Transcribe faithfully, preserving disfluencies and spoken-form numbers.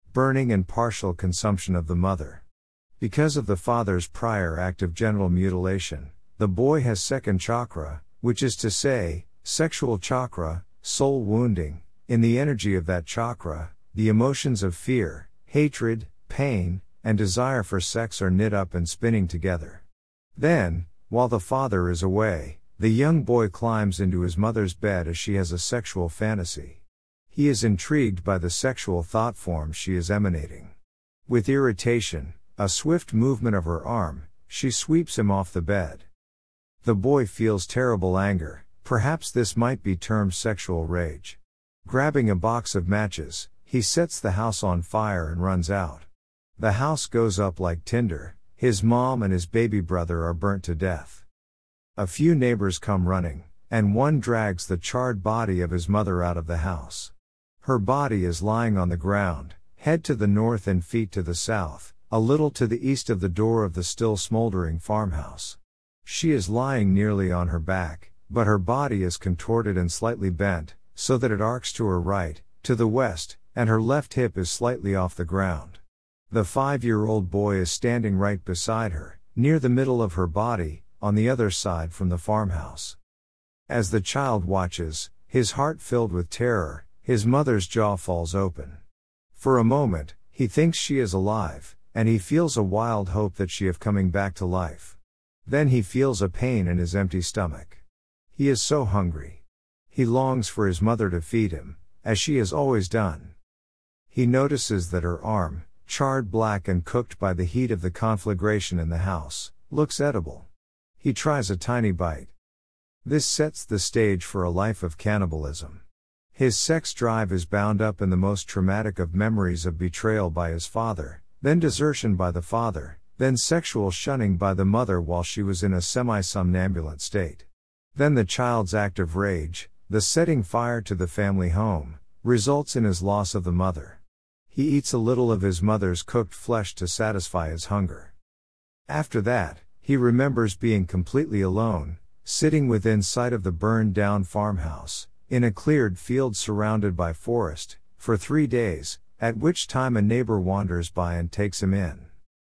burning and partial consumption of the mother. Because of the father's prior act of genital mutilation, the boy has second chakra, which is to say, sexual chakra, soul wounding. In the energy of that chakra, the emotions of fear, hatred, pain, and desire for sex are knit up and spinning together. Then, while the father is away, the young boy climbs into his mother's bed as she has a sexual fantasy. He is intrigued by the sexual thought forms she is emanating. With irritation, a swift movement of her arm, she sweeps him off the bed. The boy feels terrible anger, perhaps this might be termed sexual rage. Grabbing a box of matches, he sets the house on fire and runs out. The house goes up like tinder, his mom and his baby brother are burnt to death. A few neighbors come running, and one drags the charred body of his mother out of the house. Her body is lying on the ground, head to the north and feet to the south, a little to the east of the door of the still smoldering farmhouse. She is lying nearly on her back, but her body is contorted and slightly bent, so that it arcs to her right, to the west, and her left hip is slightly off the ground. The five-year-old boy is standing right beside her, near the middle of her body, on the other side from the farmhouse. As the child watches, his heart filled with terror, his mother's jaw falls open. For a moment, he thinks she is alive, and he feels a wild hope that she is coming back to life. Then he feels a pain in his empty stomach. He is so hungry. He longs for his mother to feed him, as she has always done. He notices that her arm, charred black and cooked by the heat of the conflagration in the house, looks edible. He tries a tiny bite. This sets the stage for a life of cannibalism. His sex drive is bound up in the most traumatic of memories of betrayal by his father, then desertion by the father, then sexual shunning by the mother while she was in a semi-somnambulant state. Then the child's act of rage, the setting fire to the family home, results in his loss of the mother. He eats a little of his mother's cooked flesh to satisfy his hunger. After that, he remembers being completely alone, sitting within sight of the burned-down farmhouse, in a cleared field surrounded by forest, for three days, at which time a neighbor wanders by and takes him in.